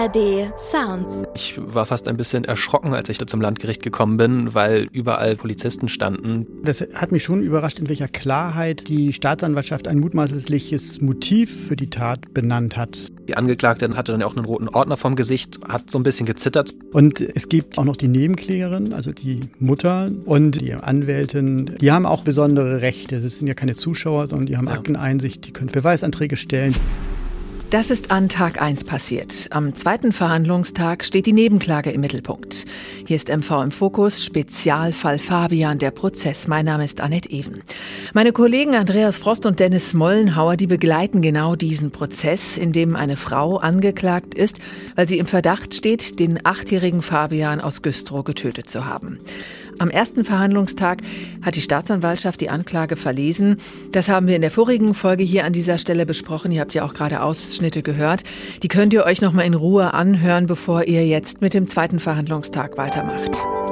ARD Sounds. Ich war fast ein bisschen erschrocken, als ich da zum Landgericht gekommen bin, weil überall Polizisten standen. Das hat mich schon überrascht, in welcher Klarheit die Staatsanwaltschaft ein mutmaßliches Motiv für die Tat benannt hat. Die Angeklagte hatte dann ja auch einen roten Ordner vom Gesicht, hat so ein bisschen gezittert. Und es gibt auch noch die Nebenklägerin, also die Mutter und die Anwältin. Die haben auch besondere Rechte. Das sind ja keine Zuschauer, sondern die haben Akteneinsicht, die können Beweisanträge stellen. Das ist an Tag 1 passiert. Am zweiten Verhandlungstag steht die Nebenklage im Mittelpunkt. Hier ist MV im Fokus, Spezialfall Fabian, der Prozess. Mein Name ist Annette Even. Meine Kollegen Andreas Frost und Dennis Mollenhauer, die begleiten genau diesen Prozess, in dem eine Frau angeklagt ist, weil sie im Verdacht steht, den 8-jährigen Fabian aus Güstrow getötet zu haben. Am ersten Verhandlungstag hat die Staatsanwaltschaft die Anklage verlesen. Das haben wir in der vorigen Folge hier an dieser Stelle besprochen. Ihr habt ja auch gerade Ausschnitte gehört. Die könnt ihr euch noch mal in Ruhe anhören, bevor ihr jetzt mit dem zweiten Verhandlungstag weitermacht.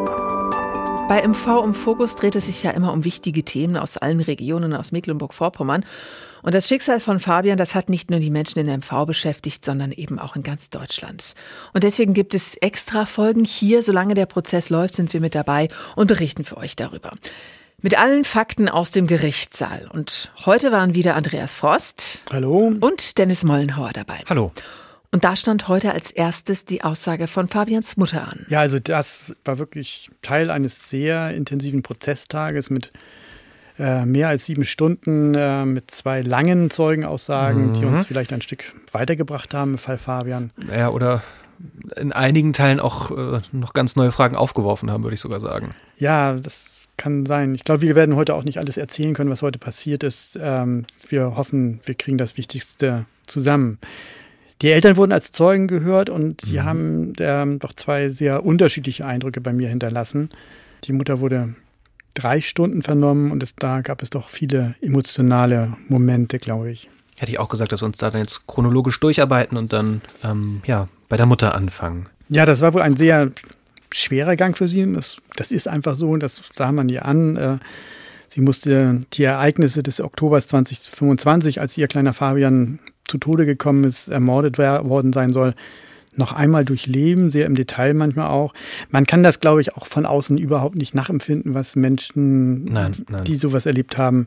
Bei MV im Fokus dreht es sich ja immer um wichtige Themen aus allen Regionen aus Mecklenburg-Vorpommern. Und das Schicksal von Fabian, das hat nicht nur die Menschen in MV beschäftigt, sondern eben auch in ganz Deutschland. Und deswegen gibt es extra Folgen hier. Solange der Prozess läuft, sind wir mit dabei und berichten für euch darüber. Mit allen Fakten aus dem Gerichtssaal. Und heute waren wieder Andreas Frost. Hallo. Und Dennis Mollenhauer dabei. Hallo. Und da stand heute als erstes die Aussage von Fabians Mutter an. Ja, also das war wirklich Teil eines sehr intensiven Prozesstages mit mehr als 7 Stunden, mit 2 langen Zeugenaussagen, die uns vielleicht ein Stück weitergebracht haben im Fall Fabian. Ja, oder in einigen Teilen auch noch ganz neue Fragen aufgeworfen haben, würde ich sogar sagen. Ja, das kann sein. Ich glaube, wir werden heute auch nicht alles erzählen können, was heute passiert ist. Wir hoffen, wir kriegen das Wichtigste zusammen. Die Eltern wurden als Zeugen gehört und sie haben doch 2 sehr unterschiedliche Eindrücke bei mir hinterlassen. Die Mutter wurde 3 Stunden vernommen und da gab es doch viele emotionale Momente, glaube ich. Hätte ich auch gesagt, dass wir uns da dann jetzt chronologisch durcharbeiten und dann bei der Mutter anfangen. Ja, das war wohl ein sehr schwerer Gang für sie. Das ist einfach so, das sah man ihr an. Sie musste die Ereignisse des Oktobers 2025, als ihr kleiner Fabian zu Tode gekommen ist, ermordet worden sein soll, noch einmal durchleben, sehr im Detail manchmal auch. Man kann das, glaube ich, auch von außen überhaupt nicht nachempfinden, was Menschen, die sowas erlebt haben,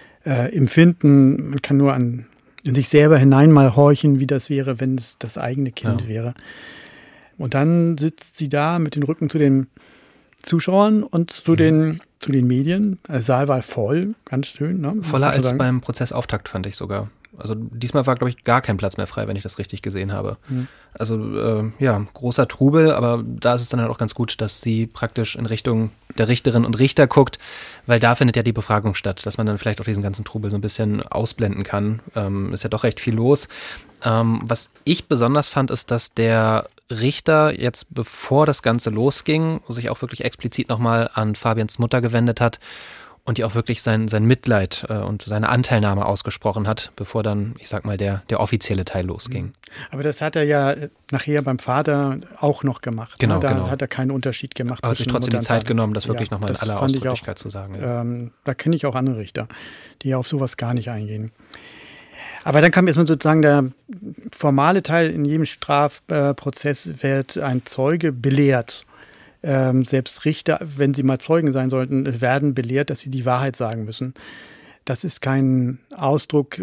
empfinden. Man kann nur in sich selber hinein mal horchen, wie das wäre, wenn es das eigene Kind wäre. Und dann sitzt sie da mit dem Rücken zu den Zuschauern und zu den Medien. Der Saal war voll, ganz schön. Ne? Voller als beim Prozessauftakt, fand ich sogar. Also diesmal war, glaube ich, gar kein Platz mehr frei, wenn ich das richtig gesehen habe. Also großer Trubel, aber da ist es dann halt auch ganz gut, dass sie praktisch in Richtung der Richterinnen und Richter guckt, weil da findet ja die Befragung statt, dass man dann vielleicht auch diesen ganzen Trubel so ein bisschen ausblenden kann. Ist ja doch recht viel los. Was ich besonders fand, ist, dass der Richter jetzt, bevor das Ganze losging, sich auch wirklich explizit nochmal an Fabians Mutter gewendet hat und ihr auch wirklich sein Mitleid und seine Anteilnahme ausgesprochen hat, bevor dann, ich sag mal, der offizielle Teil losging. Aber das hat er ja nachher beim Vater auch noch gemacht. Genau, da hat er keinen Unterschied gemacht. Aber hat sich trotzdem die Zeit genommen, das wirklich nochmal in aller Ausdrücklichkeit zu sagen. Ja. Da kenne ich auch andere Richter, die auf sowas gar nicht eingehen. Aber dann kam erstmal sozusagen der formale Teil. In jedem Strafprozess wird ein Zeuge belehrt. Selbst Richter, wenn sie mal Zeugen sein sollten, werden belehrt, dass sie die Wahrheit sagen müssen. Das ist kein Ausdruck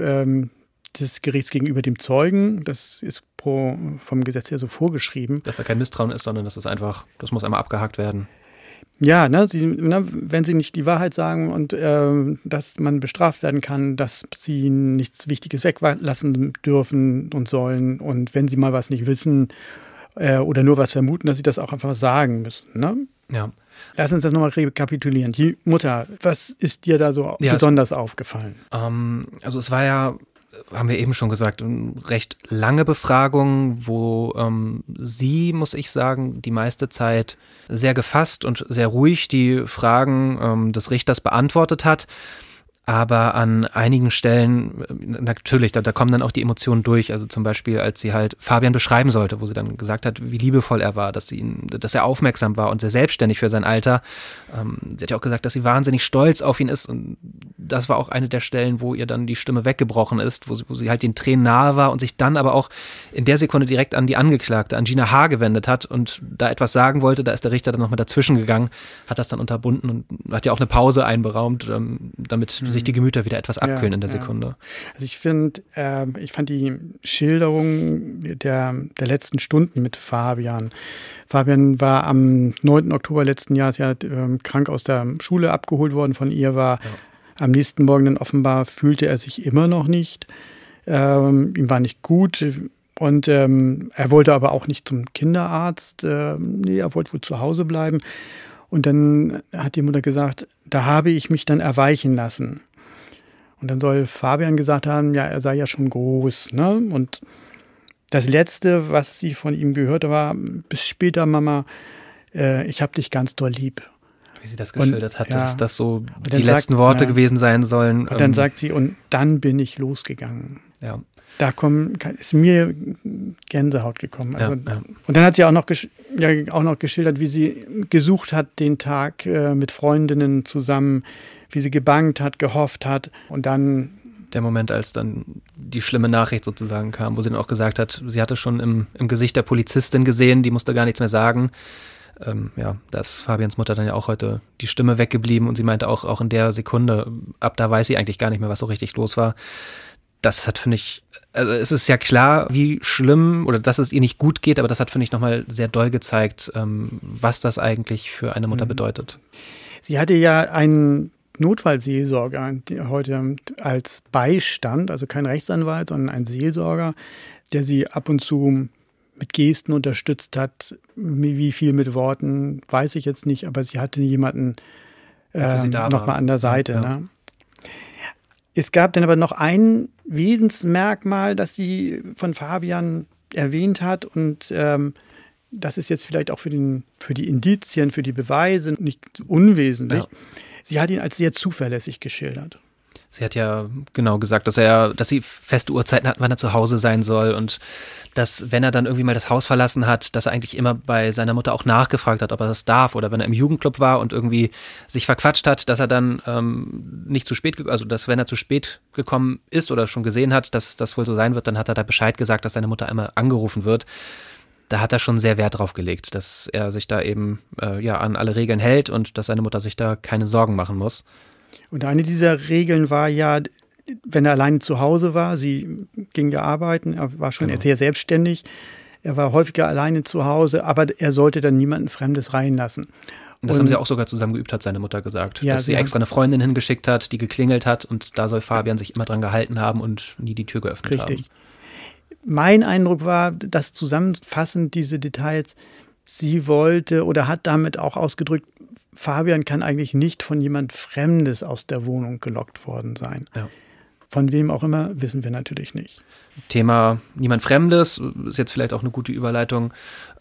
des Gerichts gegenüber dem Zeugen. Das ist vom Gesetz her so vorgeschrieben. Dass da kein Misstrauen ist, sondern das muss einmal abgehakt werden. Ja, wenn sie nicht die Wahrheit sagen und dass man bestraft werden kann, dass sie nichts Wichtiges weglassen dürfen und sollen. Und wenn sie mal was nicht wissen oder nur was vermuten, dass sie das auch einfach sagen müssen. Ne? Ja. Lass uns das nochmal rekapitulieren. Die Mutter, was ist dir da so besonders aufgefallen? Also es war ja, haben wir eben schon gesagt, eine recht lange Befragung, wo sie, muss ich sagen, die meiste Zeit sehr gefasst und sehr ruhig die Fragen des Richters beantwortet hat. Aber an einigen Stellen, natürlich, da kommen dann auch die Emotionen durch. Also zum Beispiel, als sie halt Fabian beschreiben sollte, wo sie dann gesagt hat, wie liebevoll er war, dass er aufmerksam war und sehr selbstständig für sein Alter. Sie hat ja auch gesagt, dass sie wahnsinnig stolz auf ihn ist. Und das war auch eine der Stellen, wo ihr dann die Stimme weggebrochen ist, wo sie halt den Tränen nahe war und sich dann aber auch in der Sekunde direkt an die Angeklagte, an Gina H. gewendet hat und da etwas sagen wollte. Da ist der Richter dann nochmal dazwischen gegangen, hat das dann unterbunden und hat ja auch eine Pause einberaumt, damit sich die Gemüter wieder etwas abkühlen in der Sekunde. Also ich fand die Schilderung der letzten Stunden mit Fabian. Fabian war am 9. Oktober letzten Jahres krank aus der Schule abgeholt worden von ihr, war am nächsten Morgen dann offenbar fühlte er sich immer noch nicht. Ihm war nicht gut und er wollte aber auch nicht zum Kinderarzt. Er wollte wohl zu Hause bleiben. Und dann hat die Mutter gesagt, da habe ich mich dann erweichen lassen. Und dann soll Fabian gesagt haben, ja, er sei ja schon groß, ne? Und das Letzte, was sie von ihm gehört war, bis später, Mama, ich hab dich ganz doll lieb. Wie sie das geschildert hat, dass das so die letzten Worte gewesen sein sollen. Und dann sagt sie, und dann bin ich losgegangen. Ja. Da ist mir Gänsehaut gekommen. Also, und dann hat sie auch noch geschildert, wie sie gesucht hat den Tag mit Freundinnen zusammen, wie sie gebangt hat, gehofft hat und dann der Moment, als dann die schlimme Nachricht sozusagen kam, wo sie dann auch gesagt hat, sie hatte schon im Gesicht der Polizistin gesehen, die musste gar nichts mehr sagen. Da ist Fabians Mutter dann ja auch heute die Stimme weggeblieben und sie meinte auch in der Sekunde, ab da weiß sie eigentlich gar nicht mehr, was so richtig los war. Das hat, finde ich, also es ist ja klar, wie schlimm oder dass es ihr nicht gut geht, aber das hat, finde ich, nochmal sehr doll gezeigt, was das eigentlich für eine Mutter bedeutet. Sie hatte ja einen Notfallseelsorger heute als Beistand, also kein Rechtsanwalt, sondern ein Seelsorger, der sie ab und zu mit Gesten unterstützt hat. Wie viel mit Worten, weiß ich jetzt nicht, aber sie hatte jemanden nochmal an der Seite. Ja. Ne? Es gab dann aber noch ein Wesensmerkmal, das sie von Fabian erwähnt hat und das ist jetzt vielleicht auch für die Indizien, für die Beweise nicht unwesentlich. Ja. Sie hat ihn als sehr zuverlässig geschildert. Sie hat ja genau gesagt, dass sie feste Uhrzeiten hat, wann er zu Hause sein soll und dass, wenn er dann irgendwie mal das Haus verlassen hat, dass er eigentlich immer bei seiner Mutter auch nachgefragt hat, ob er das darf oder wenn er im Jugendclub war und irgendwie sich verquatscht hat, dass er dann nicht zu spät, also dass wenn er zu spät gekommen ist oder schon gesehen hat, dass das wohl so sein wird, dann hat er da Bescheid gesagt, dass seine Mutter einmal angerufen wird. Da hat er schon sehr Wert drauf gelegt, dass er sich da eben an alle Regeln hält und dass seine Mutter sich da keine Sorgen machen muss. Und eine dieser Regeln war ja, wenn er alleine zu Hause war, sie ging ja arbeiten, er war schon sehr selbstständig, er war häufiger alleine zu Hause, aber er sollte dann niemanden Fremdes reinlassen. Und das haben sie auch sogar zusammen geübt, hat seine Mutter gesagt. Ja, dass sie extra eine Freundin hingeschickt hat, die geklingelt hat und da soll Fabian sich immer dran gehalten haben und nie die Tür geöffnet haben. Richtig. Mein Eindruck war, dass zusammenfassend diese Details, sie wollte oder hat damit auch ausgedrückt, Fabian kann eigentlich nicht von jemand Fremdes aus der Wohnung gelockt worden sein. Ja. Von wem auch immer, wissen wir natürlich nicht. Thema niemand Fremdes ist jetzt vielleicht auch eine gute Überleitung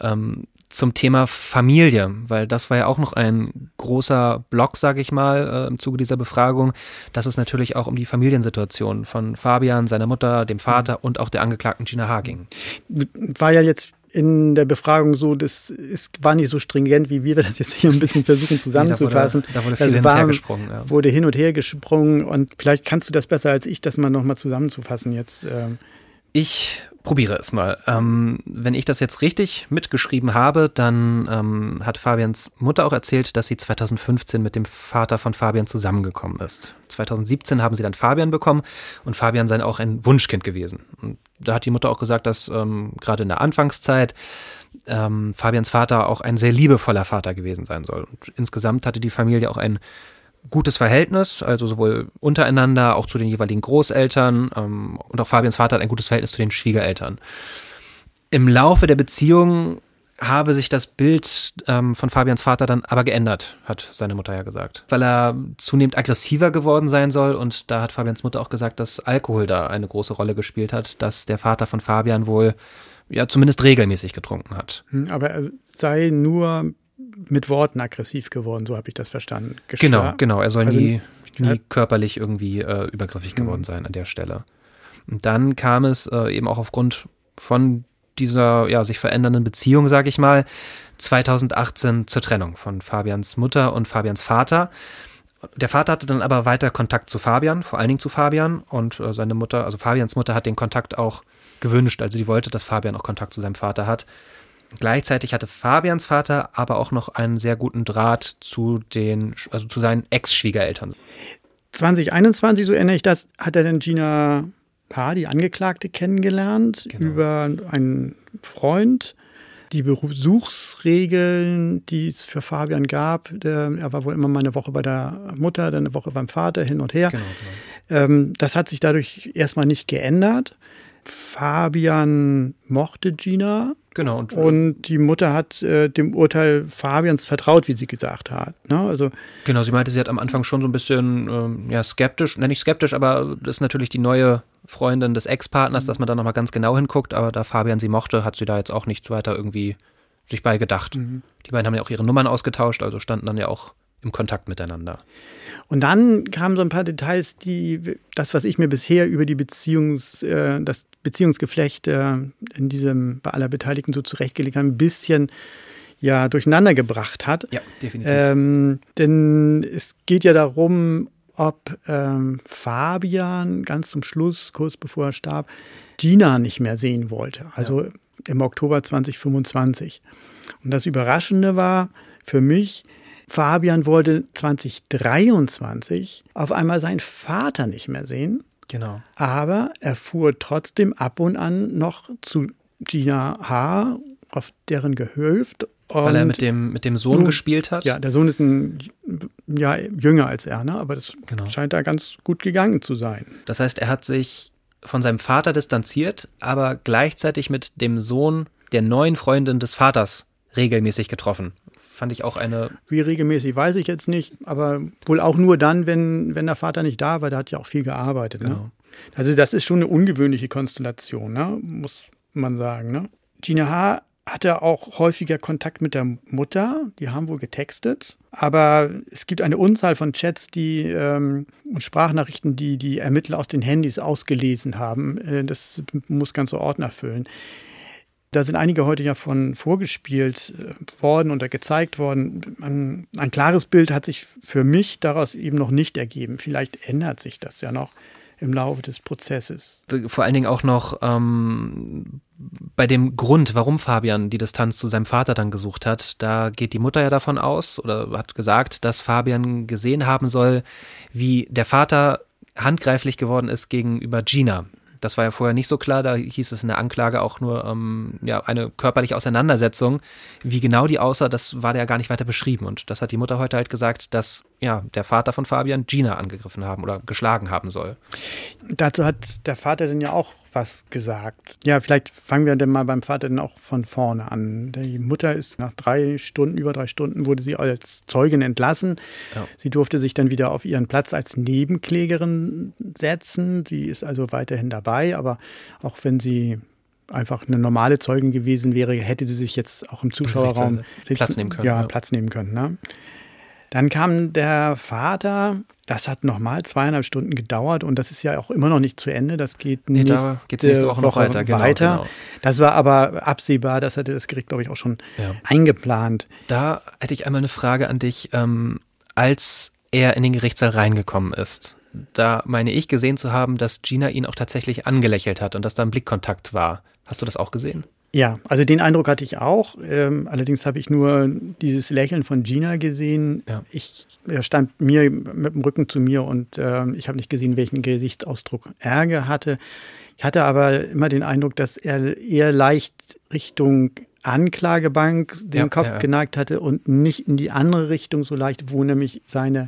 zum Thema Familie, weil das war ja auch noch ein großer Block, sage ich mal, im Zuge dieser Befragung, dass es natürlich auch um die Familiensituation von Fabian, seiner Mutter, dem Vater und auch der Angeklagten Gina H. ging. War ja jetzt in der Befragung so, das war nicht so stringent, wie wir das jetzt hier ein bisschen versuchen zusammenzufassen. Da wurde viel hin und her gesprungen. Ja. Wurde hin und her gesprungen und vielleicht kannst du das besser als ich, das mal nochmal zusammenzufassen jetzt. Ich probiere es mal. Wenn ich das jetzt richtig mitgeschrieben habe, dann hat Fabians Mutter auch erzählt, dass sie 2015 mit dem Vater von Fabian zusammengekommen ist. 2017 haben sie dann Fabian bekommen und Fabian sei auch ein Wunschkind gewesen. Und da hat die Mutter auch gesagt, dass gerade in der Anfangszeit Fabians Vater auch ein sehr liebevoller Vater gewesen sein soll. Und insgesamt hatte die Familie auch ein gutes Verhältnis, also sowohl untereinander, auch zu den jeweiligen Großeltern und auch Fabians Vater hat ein gutes Verhältnis zu den Schwiegereltern. Im Laufe der Beziehung habe sich das Bild von Fabians Vater dann aber geändert, hat seine Mutter ja gesagt, weil er zunehmend aggressiver geworden sein soll und da hat Fabians Mutter auch gesagt, dass Alkohol da eine große Rolle gespielt hat, dass der Vater von Fabian wohl ja zumindest regelmäßig getrunken hat. Aber er sei nur mit Worten aggressiv geworden, so habe ich das verstanden. Genau. Er soll nie nie körperlich irgendwie übergriffig geworden sein an der Stelle. Und dann kam es eben auch aufgrund von dieser sich verändernden Beziehung, sage ich mal, 2018 zur Trennung von Fabians Mutter und Fabians Vater. Der Vater hatte dann aber weiter Kontakt zu Fabian, vor allen Dingen zu Fabian, und seine Mutter, also Fabians Mutter, hat den Kontakt auch gewünscht, also die wollte, dass Fabian auch Kontakt zu seinem Vater hat. Gleichzeitig hatte Fabians Vater aber auch noch einen sehr guten Draht zu seinen Ex-Schwiegereltern. 2021, so erinnere ich das, hat er dann Gina H., die Angeklagte, kennengelernt, über einen Freund. Die Besuchsregeln, die es für Fabian gab, er war wohl immer mal eine Woche bei der Mutter, dann eine Woche beim Vater, hin und her. Genau. Das hat sich dadurch erstmal nicht geändert. Fabian mochte Gina. Genau. Und die Mutter hat dem Urteil Fabians vertraut, wie sie gesagt hat. Ne? Also, genau, sie meinte, sie hat am Anfang schon so ein bisschen skeptisch, nicht skeptisch, aber das ist natürlich die neue Freundin des Ex-Partners, dass man da nochmal ganz genau hinguckt, aber da Fabian sie mochte, hat sie da jetzt auch nichts weiter irgendwie sich bei gedacht. Die beiden haben ja auch ihre Nummern ausgetauscht, also standen dann ja auch im Kontakt miteinander. Und dann kamen so ein paar Details, das, was ich mir bisher über die das Beziehungsgeflecht in diesem bei aller Beteiligten so zurechtgelegt habe, ein bisschen durcheinander gebracht hat. Ja, definitiv. Denn es geht ja darum, ob Fabian ganz zum Schluss, kurz bevor er starb, Gina nicht mehr sehen wollte. Also im Oktober 2025. Und das Überraschende war für mich, Fabian wollte 2023 auf einmal seinen Vater nicht mehr sehen. Genau. Aber er fuhr trotzdem ab und an noch zu Gina H. auf deren Gehöft. Weil er mit dem Sohn gespielt hat? Ja, der Sohn ist jünger als er, ne? Aber das scheint da ganz gut gegangen zu sein. Das heißt, er hat sich von seinem Vater distanziert, aber gleichzeitig mit dem Sohn der neuen Freundin des Vaters regelmäßig getroffen. Fand ich auch eine... Wie regelmäßig, weiß ich jetzt nicht, aber wohl auch nur dann, wenn der Vater nicht da war, der hat ja auch viel gearbeitet. Genau. Ne? Also das ist schon eine ungewöhnliche Konstellation, ne? Muss man sagen. Ne? Gina H. hatte auch häufiger Kontakt mit der Mutter, die haben wohl getextet, aber es gibt eine Unzahl von Chats und Sprachnachrichten, die Ermittler aus den Handys ausgelesen haben. Das muss ganze Ordner füllen. Da sind einige heute ja von vorgespielt worden oder gezeigt worden. Ein klares Bild hat sich für mich daraus eben noch nicht ergeben. Vielleicht ändert sich das ja noch im Laufe des Prozesses. Vor allen Dingen auch noch bei dem Grund, warum Fabian die Distanz zu seinem Vater dann gesucht hat, da geht die Mutter ja davon aus oder hat gesagt, dass Fabian gesehen haben soll, wie der Vater handgreiflich geworden ist gegenüber Gina. Das war ja vorher nicht so klar, da hieß es in der Anklage auch nur eine körperliche Auseinandersetzung. Wie genau die aussah, das war ja gar nicht weiter beschrieben. Und das hat die Mutter heute halt gesagt, dass der Vater von Fabian Gina angegriffen haben oder geschlagen haben soll. Dazu hat der Vater dann ja auch was gesagt. Ja, vielleicht fangen wir dann mal beim Vater dann auch von vorne an. Die Mutter ist nach über 3 Stunden wurde sie als Zeugin entlassen. Ja. Sie durfte sich dann wieder auf ihren Platz als Nebenklägerin setzen. Sie ist also weiterhin dabei, aber auch wenn sie einfach eine normale Zeugin gewesen wäre, hätte sie sich jetzt auch im Zuschauerraum Platz nehmen können. Ja, Platz nehmen können. Ne? Dann kam der Vater, das hat nochmal 2,5 Stunden gedauert und das ist ja auch immer noch nicht zu Ende. Das geht da geht's nächste Woche noch weiter. Genau. Das war aber absehbar, das hatte das Gericht, glaube ich, auch schon eingeplant. Da hätte ich einmal eine Frage an dich. Als er in den Gerichtssaal reingekommen ist, da meine ich gesehen zu haben, dass Gina ihn auch tatsächlich angelächelt hat und dass da ein Blickkontakt war. Hast du das auch gesehen? Ja, also den Eindruck hatte ich auch. Allerdings habe ich nur dieses Lächeln von Gina gesehen. Ja. Er stand mit dem Rücken zu mir und ich habe nicht gesehen, welchen Gesichtsausdruck er hatte. Ich hatte aber immer den Eindruck, dass er eher leicht Richtung Anklagebank den Kopf geneigt hatte und nicht in die andere Richtung so leicht, wo nämlich seine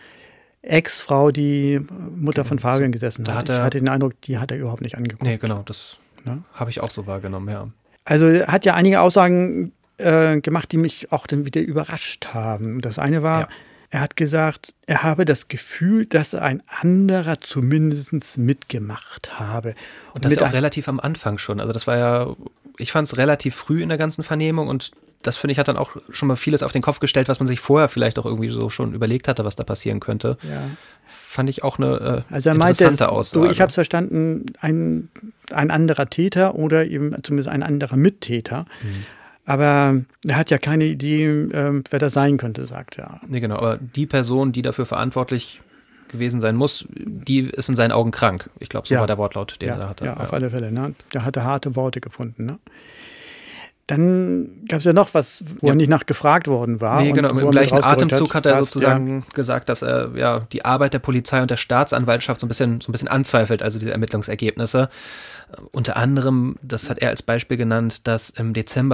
Ex-Frau, die Mutter von Fabian, gesessen hat. Ich hatte den Eindruck, die hat er überhaupt nicht angeguckt. Nee, genau, das habe ich auch so wahrgenommen, ja. Also er hat ja einige Aussagen gemacht, die mich auch dann wieder überrascht haben. Das eine war, er hat gesagt, er habe das Gefühl, dass ein anderer zumindest mitgemacht habe. Und das auch relativ am Anfang schon. Also das war ja, ich fand es relativ früh in der ganzen Vernehmung und das finde ich, hat dann auch schon mal vieles auf den Kopf gestellt, was man sich vorher vielleicht auch irgendwie so schon überlegt hatte, was da passieren könnte. Ja. Fand ich auch eine also interessante Aussage. So, ich habe es verstanden, ein anderer Täter oder eben zumindest ein anderer Mittäter. Aber er hat ja keine Idee, wer das sein könnte, sagt er. Nee, genau. Aber die Person, die dafür verantwortlich gewesen sein muss, die ist in seinen Augen krank. Ich glaube, so war der Wortlaut, den er da hatte. Ja, auf alle Fälle. Ne? Der hatte harte Worte gefunden. Ne? Dann gab es ja noch was, wo er nicht nachgefragt worden war. Nee, genau. Im gleichen Atemzug hat er sozusagen gesagt, dass er die Arbeit der Polizei und der Staatsanwaltschaft so ein bisschen anzweifelt, also diese Ermittlungsergebnisse. Unter anderem, das hat er als Beispiel genannt, dass im Dezember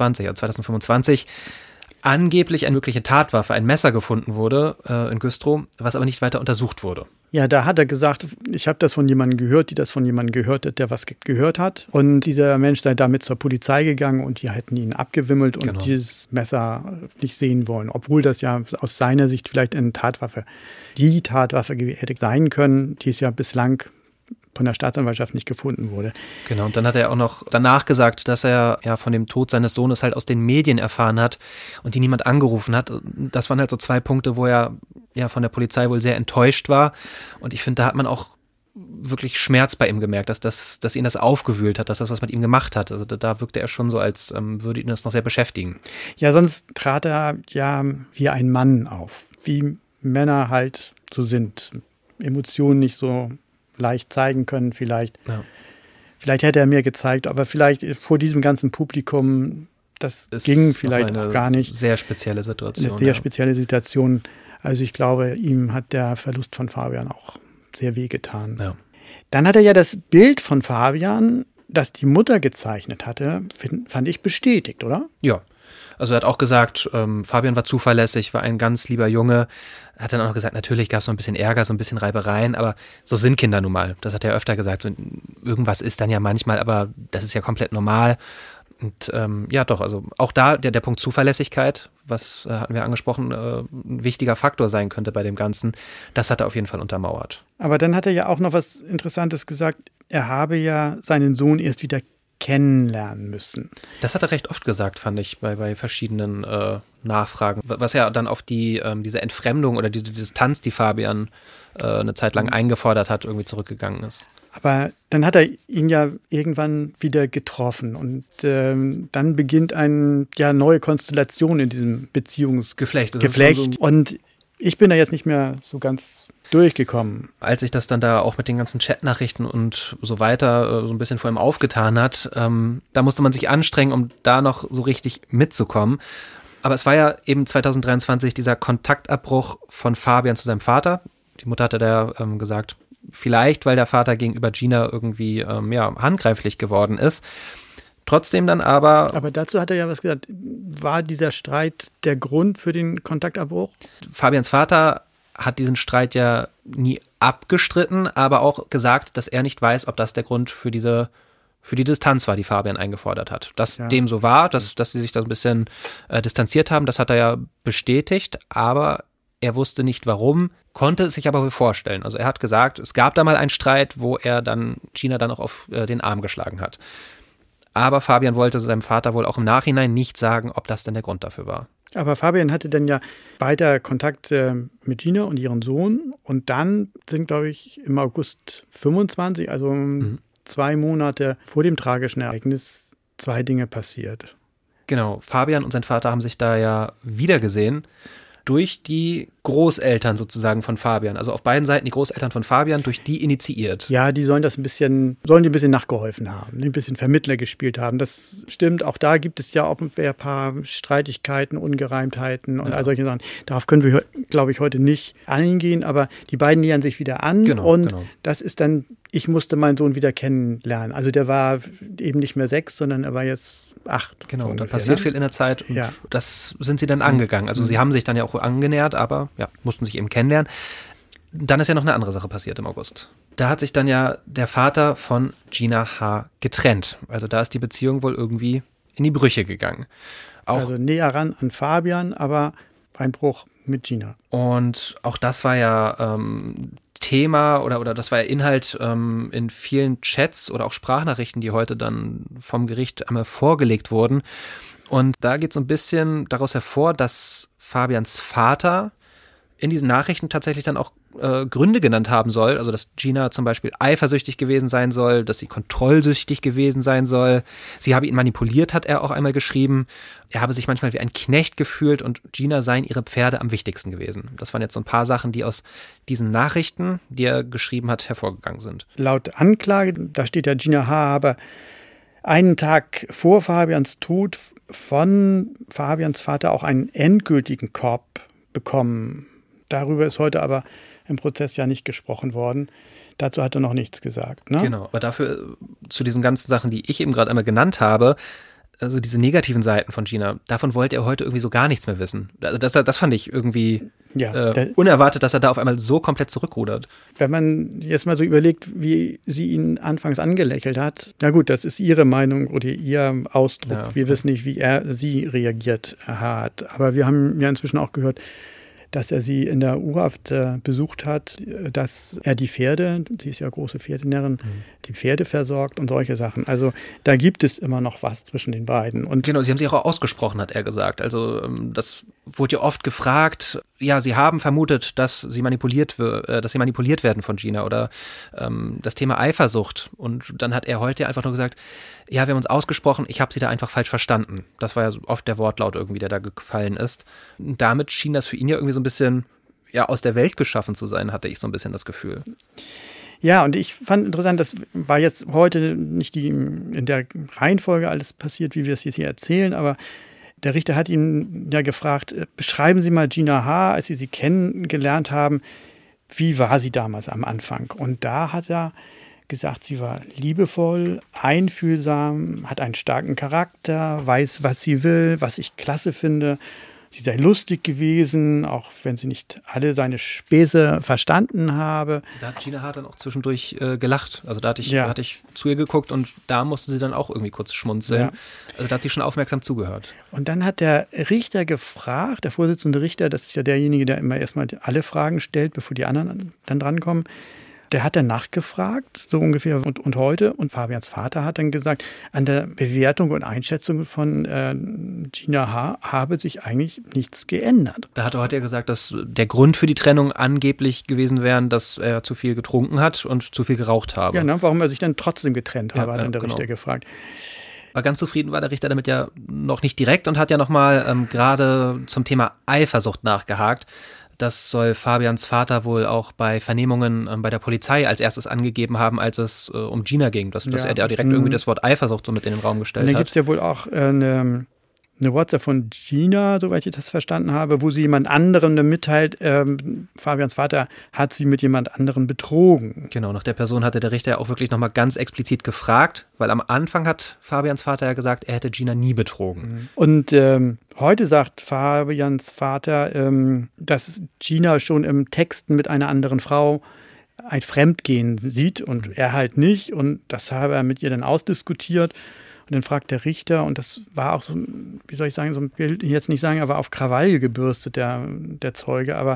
2025, angeblich eine mögliche Tatwaffe, ein Messer gefunden wurde in Güstrow, was aber nicht weiter untersucht wurde. Ja, da hat er gesagt, ich habe das von jemandem gehört, die das von jemandem gehört hat, der was gehört hat. Und dieser Mensch sei damit zur Polizei gegangen und die hätten ihn abgewimmelt und dieses Messer nicht sehen wollen. Obwohl das ja aus seiner Sicht vielleicht eine Tatwaffe, die Tatwaffe hätte sein können, die es ja bislang von der Staatsanwaltschaft nicht gefunden wurde. Genau, und dann hat er auch noch danach gesagt, dass er ja von dem Tod seines Sohnes halt aus den Medien erfahren hat und die niemand angerufen hat. Das waren halt so 2 Punkte, wo er ja von der Polizei wohl sehr enttäuscht war. Und ich finde, da hat man auch wirklich Schmerz bei ihm gemerkt, dass ihn das aufgewühlt hat, dass das was mit ihm gemacht hat. Also da wirkte er schon so, als würde ihn das noch sehr beschäftigen. Ja, sonst trat er ja wie ein Mann auf, wie Männer halt so sind. Emotionen nicht so leicht zeigen können vielleicht. Ja. Vielleicht hätte er mir gezeigt, aber vielleicht vor diesem ganzen Publikum, das ging vielleicht auch gar nicht. Sehr spezielle Situation. Eine sehr spezielle Situation. Also ich glaube, ihm hat der Verlust von Fabian auch sehr wehgetan. Ja. Dann hat er ja das Bild von Fabian, das die Mutter gezeichnet hatte, fand ich bestätigt, oder? Ja. Also er hat auch gesagt, Fabian war zuverlässig, war ein ganz lieber Junge. Er hat dann auch noch gesagt, natürlich gab es noch ein bisschen Ärger, so ein bisschen Reibereien, aber so sind Kinder nun mal. Das hat er öfter gesagt. So, irgendwas ist dann ja manchmal, aber das ist ja komplett normal. Und ja doch, also auch da der Punkt Zuverlässigkeit, was hatten wir angesprochen, ein wichtiger Faktor sein könnte bei dem Ganzen, das hat er auf jeden Fall untermauert. Aber dann hat er ja auch noch was Interessantes gesagt. Er habe ja seinen Sohn erst wieder kennenlernen müssen. Das hat er recht oft gesagt, fand ich, bei verschiedenen Nachfragen. Was ja dann auf diese Entfremdung oder diese Distanz, die Fabian eine Zeit lang eingefordert hat, irgendwie zurückgegangen ist. Aber dann hat er ihn ja irgendwann wieder getroffen und dann beginnt eine neue Konstellation in diesem Beziehungsgeflecht. Und ich bin da jetzt nicht mehr so ganz durchgekommen. Als sich das dann da auch mit den ganzen Chatnachrichten und so weiter so ein bisschen vor ihm aufgetan hat, da musste man sich anstrengen, um da noch so richtig mitzukommen. Aber es war ja eben 2023 dieser Kontaktabbruch von Fabian zu seinem Vater. Die Mutter hatte da gesagt, vielleicht, weil der Vater gegenüber Gina irgendwie handgreiflich geworden ist. Trotzdem dann aber... Aber dazu hat er ja was gesagt. War dieser Streit der Grund für den Kontaktabbruch? Fabians Vater hat diesen Streit ja nie abgestritten, aber auch gesagt, dass er nicht weiß, ob das der Grund für die Distanz war, die Fabian eingefordert hat. Dass dem so war, dass sie sich da so ein bisschen distanziert haben, das hat er ja bestätigt, aber er wusste nicht warum, konnte es sich aber wohl vorstellen. Also er hat gesagt, es gab da mal einen Streit, wo er dann Gina dann auch auf den Arm geschlagen hat. Aber Fabian wollte seinem Vater wohl auch im Nachhinein nicht sagen, ob das denn der Grund dafür war. Aber Fabian hatte dann ja weiter Kontakt mit Gina und ihren Sohn. Und dann sind, glaube ich, im August 25, also 2 Monate vor dem tragischen Ereignis, 2 Dinge passiert. Genau, Fabian und sein Vater haben sich da ja wiedergesehen. Durch die Großeltern sozusagen von Fabian. Also auf beiden Seiten die Großeltern von Fabian, durch die initiiert. Ja, die sollen ein bisschen nachgeholfen haben, ein bisschen Vermittler gespielt haben. Das stimmt, auch da gibt es ja auch ein paar Streitigkeiten, Ungereimtheiten und all solche Sachen. Darauf können wir, glaube ich, heute nicht eingehen, aber die beiden nähern sich wieder an das ist dann, ich musste meinen Sohn wieder kennenlernen. Also der war eben nicht mehr 6, sondern er war jetzt 8. Genau, so da passiert viel in der Zeit und das sind sie dann angegangen. Also sie haben sich dann ja auch angenähert, aber mussten sich eben kennenlernen. Dann ist ja noch eine andere Sache passiert im August. Da hat sich dann ja der Vater von Gina H. getrennt. Also da ist die Beziehung wohl irgendwie in die Brüche gegangen. Also näher ran an Fabian, aber ein Bruch mit Gina. Und auch das war ja Thema oder das war ja Inhalt in vielen Chats oder auch Sprachnachrichten, die heute dann vom Gericht einmal vorgelegt wurden. Und da geht so ein bisschen daraus hervor, dass Fabians Vater in diesen Nachrichten tatsächlich dann auch Gründe genannt haben soll. Also, dass Gina zum Beispiel eifersüchtig gewesen sein soll, dass sie kontrollsüchtig gewesen sein soll. Sie habe ihn manipuliert, hat er auch einmal geschrieben. Er habe sich manchmal wie ein Knecht gefühlt und Gina seien ihre Pferde am wichtigsten gewesen. Das waren jetzt so ein paar Sachen, die aus diesen Nachrichten, die er geschrieben hat, hervorgegangen sind. Laut Anklage, da steht ja, Gina H. habe einen Tag vor Fabians Tod von Fabians Vater auch einen endgültigen Korb bekommen. Darüber ist heute aber im Prozess ja nicht gesprochen worden. Dazu hat er noch nichts gesagt. Ne? Genau, aber dafür zu diesen ganzen Sachen, die ich eben gerade einmal genannt habe, also diese negativen Seiten von Gina, davon wollte er heute irgendwie so gar nichts mehr wissen. Also das fand ich irgendwie unerwartet, dass er da auf einmal so komplett zurückrudert. Wenn man jetzt mal so überlegt, wie sie ihn anfangs angelächelt hat, na gut, das ist ihre Meinung oder ihr Ausdruck. Ja, okay. Wir wissen nicht, wie sie reagiert hat. Aber wir haben ja inzwischen auch gehört, dass er sie in der U-Haft besucht hat, dass er die Pferde, sie ist ja große Pferdenärrin, die Pferde versorgt und solche Sachen. Also da gibt es immer noch was zwischen den beiden. Und genau, sie haben sich auch ausgesprochen, hat er gesagt. Also das wurde ja oft gefragt. Ja, sie haben vermutet, dass sie manipuliert werden von Gina oder das Thema Eifersucht. Und dann hat er heute einfach nur gesagt, ja, wir haben uns ausgesprochen, ich habe sie da einfach falsch verstanden. Das war ja oft der Wortlaut irgendwie, der da gefallen ist. Und damit schien das für ihn ja irgendwie so ein bisschen aus der Welt geschaffen zu sein, hatte ich so ein bisschen das Gefühl. Ja, und ich fand interessant, das war jetzt heute nicht in der Reihenfolge alles passiert, wie wir es jetzt hier erzählen, aber der Richter hat ihn ja gefragt, beschreiben Sie mal Gina H., als Sie sie kennengelernt haben, wie war sie damals am Anfang? Und da hat er gesagt, sie war liebevoll, einfühlsam, hat einen starken Charakter, weiß, was sie will, was ich klasse finde. Sie sei lustig gewesen, auch wenn sie nicht alle seine Späße verstanden habe. Da hat Gina H. dann auch zwischendurch gelacht. Also da hatte ich zu ihr geguckt und da musste sie dann auch irgendwie kurz schmunzeln. Ja. Also da hat sie schon aufmerksam zugehört. Und dann hat der Richter gefragt, der Vorsitzende Richter, das ist ja derjenige, der immer erstmal alle Fragen stellt, bevor die anderen dann drankommen. Der hat dann nachgefragt, so ungefähr und heute. Und Fabians Vater hat dann gesagt, an der Bewertung und Einschätzung von Gina H. habe sich eigentlich nichts geändert. Da hat er heute ja gesagt, dass der Grund für die Trennung angeblich gewesen wäre, dass er zu viel getrunken hat und zu viel geraucht habe. Ja, ne, warum er sich dann trotzdem getrennt habe, hat dann der Richter gefragt. Aber ganz zufrieden war der Richter damit ja noch nicht direkt und hat ja nochmal gerade zum Thema Eifersucht nachgehakt. Das soll Fabians Vater wohl auch bei Vernehmungen bei der Polizei als erstes angegeben haben, als es um Gina ging. Dass er da direkt irgendwie das Wort Eifersucht so mit in den Raum gestellt hat. Und dann gibt es ja wohl auch eine WhatsApp von Gina, soweit ich das verstanden habe, wo sie jemand anderem mitteilt, Fabians Vater hat sie mit jemand anderem betrogen. Genau, nach der Person hatte der Richter ja auch wirklich nochmal ganz explizit gefragt, weil am Anfang hat Fabians Vater ja gesagt, er hätte Gina nie betrogen. Und heute sagt Fabians Vater, dass Gina schon im Texten mit einer anderen Frau ein Fremdgehen sieht und er halt nicht. Und das habe er mit ihr dann ausdiskutiert. Und dann fragt der Richter, und das war auch so, wie soll ich sagen, so ein Bild, jetzt nicht sagen, er war auf Krawall gebürstet, der Zeuge, aber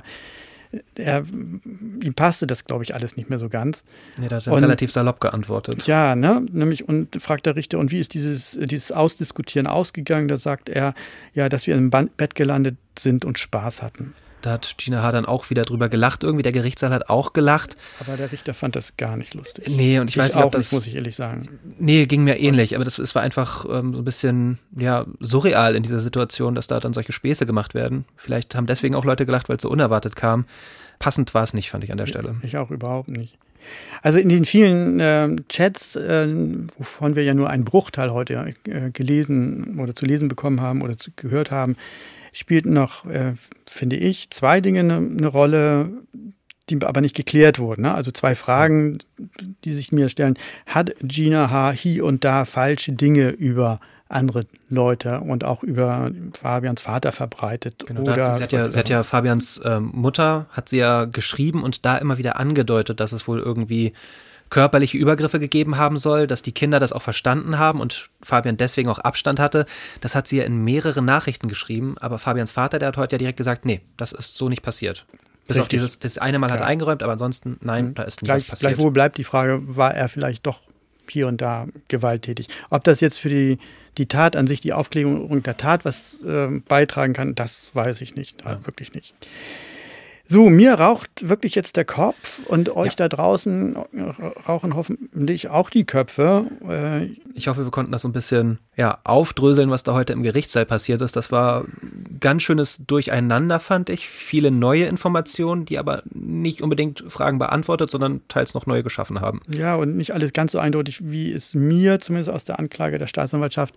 ihm passte das, glaube ich, alles nicht mehr so ganz. Ja, da hat er relativ salopp geantwortet. Ja, ne, nämlich, und fragt der Richter, und wie ist dieses Ausdiskutieren ausgegangen? Da sagt er, ja, dass wir im Bett gelandet sind und Spaß hatten. Da hat Gina H. dann auch wieder drüber gelacht. Irgendwie der Gerichtssaal hat auch gelacht. Aber der Richter fand das gar nicht lustig. Nee, und ich weiß nicht, ob das... muss ich ehrlich sagen. Nee, ging mir ähnlich. Aber es war einfach so ein bisschen surreal in dieser Situation, dass da dann solche Späße gemacht werden. Vielleicht haben deswegen auch Leute gelacht, weil es so unerwartet kam. Passend war es nicht, fand ich an der Stelle. Ich auch überhaupt nicht. Also in den vielen Chats, wovon wir ja nur einen Bruchteil heute gelesen oder zu lesen bekommen haben oder gehört haben, spielten noch, finde ich, zwei Dinge eine Rolle, die aber nicht geklärt wurden. Ne? Also zwei Fragen, die sich mir stellen. Hat Gina H. hier und da falsche Dinge über andere Leute und auch über Fabians Vater verbreitet? Genau, sie hat ja Fabians Mutter, hat sie ja geschrieben und da immer wieder angedeutet, dass es wohl irgendwie körperliche Übergriffe gegeben haben soll, dass die Kinder das auch verstanden haben und Fabian deswegen auch Abstand hatte. Das hat sie ja in mehreren Nachrichten geschrieben, aber Fabians Vater, der hat heute ja direkt gesagt, nee, das ist so nicht passiert. Bis auf das eine Mal hat er eingeräumt, aber ansonsten, nein, da ist nichts passiert. Gleichwohl bleibt die Frage, war er vielleicht doch hier und da gewalttätig? Ob das jetzt für die Tat an sich, die Aufklärung der Tat was beitragen kann, das weiß ich nicht, wirklich nicht. So, mir raucht wirklich jetzt der Kopf und euch da draußen rauchen hoffentlich auch die Köpfe. Ich hoffe, wir konnten das so ein bisschen aufdröseln, was da heute im Gerichtssaal passiert ist. Das war ganz schönes Durcheinander, fand ich. Viele neue Informationen, die aber nicht unbedingt Fragen beantwortet, sondern teils noch neue geschaffen haben. Ja, und nicht alles ganz so eindeutig, wie es mir, zumindest aus der Anklage der Staatsanwaltschaft,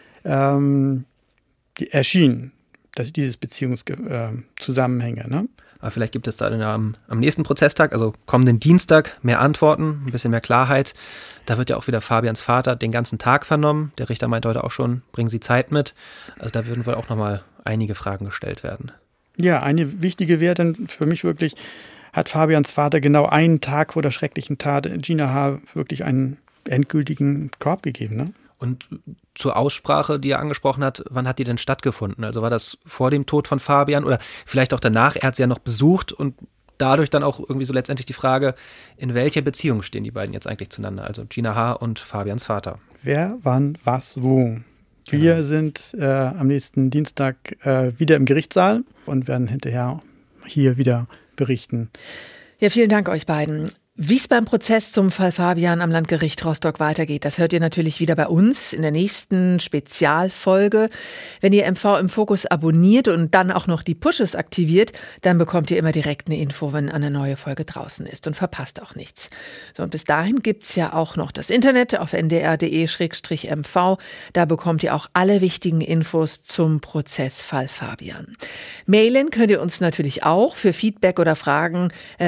erschien, dass dieses Beziehungszusammenhänge, ne? Aber vielleicht gibt es da am nächsten Prozesstag, also kommenden Dienstag, mehr Antworten, ein bisschen mehr Klarheit. Da wird ja auch wieder Fabians Vater den ganzen Tag vernommen. Der Richter meinte heute auch schon, bringen Sie Zeit mit. Also da würden wohl auch nochmal einige Fragen gestellt werden. Ja, eine wichtige wäre dann für mich wirklich, hat Fabians Vater genau einen Tag vor der schrecklichen Tat Gina H. wirklich einen endgültigen Korb gegeben, ne? Und zur Aussprache, die er angesprochen hat, wann hat die denn stattgefunden? Also war das vor dem Tod von Fabian oder vielleicht auch danach? Er hat sie ja noch besucht und dadurch dann auch irgendwie so letztendlich die Frage, in welcher Beziehung stehen die beiden jetzt eigentlich zueinander? Also Gina H. und Fabians Vater. Wer, wann, was, wo? Wir sind am nächsten Dienstag wieder im Gerichtssaal und werden hinterher hier wieder berichten. Ja, vielen Dank euch beiden. Wie es beim Prozess zum Fall Fabian am Landgericht Rostock weitergeht, das hört ihr natürlich wieder bei uns in der nächsten Spezialfolge. Wenn ihr MV im Fokus abonniert und dann auch noch die Pushes aktiviert, dann bekommt ihr immer direkt eine Info, wenn eine neue Folge draußen ist und verpasst auch nichts. So, und bis dahin gibt's ja auch noch das Internet auf ndr.de/mv. Da bekommt ihr auch alle wichtigen Infos zum Prozessfall Fabian. Mailen könnt ihr uns natürlich auch für Feedback oder Fragen.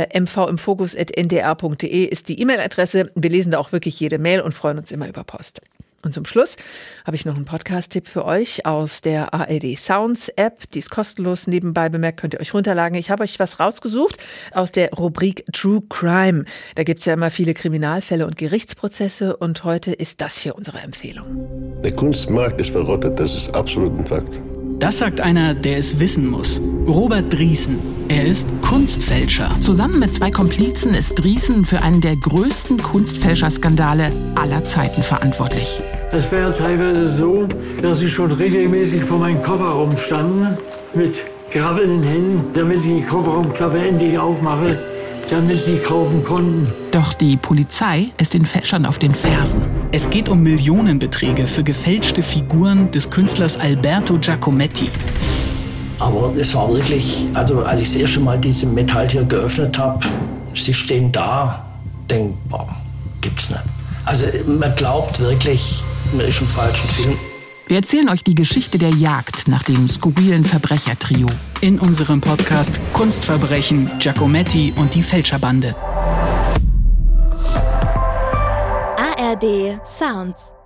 mvimfokus@ndr.de ist die E-Mail-Adresse. Wir lesen da auch wirklich jede Mail und freuen uns immer über Post. Und zum Schluss habe ich noch einen Podcast-Tipp für euch aus der ARD Sounds App. Die ist kostenlos. Nebenbei bemerkt, könnt ihr euch runterladen. Ich habe euch was rausgesucht aus der Rubrik True Crime. Da gibt es ja immer viele Kriminalfälle und Gerichtsprozesse. Und heute ist das hier unsere Empfehlung. Der Kunstmarkt ist verrottet. Das ist absolut ein Fakt. Das sagt einer, der es wissen muss. Robert Driesen. Er ist Kunstfälscher. Zusammen mit 2 Komplizen ist Driesen für einen der größten Kunstfälscherskandale aller Zeiten verantwortlich. Es wäre teilweise so, dass sie schon regelmäßig vor meinem Kofferraum standen, mit grabbelnden Händen, damit ich die Kofferraumklappe endlich aufmache, damit sie kaufen konnten. Doch die Polizei ist den Fälschern auf den Fersen. Es geht um Millionenbeträge für gefälschte Figuren des Künstlers Alberto Giacometti. Aber es war wirklich, also als ich das erste Mal diese Metalltür geöffnet habe, sie stehen da, denke, gibt's nicht. Also man glaubt wirklich, man ist im falschen Film. Wir erzählen euch die Geschichte der Jagd nach dem skurrilen Verbrechertrio. In unserem Podcast Kunstverbrechen, Giacometti und die Fälscherbande. ARD Sounds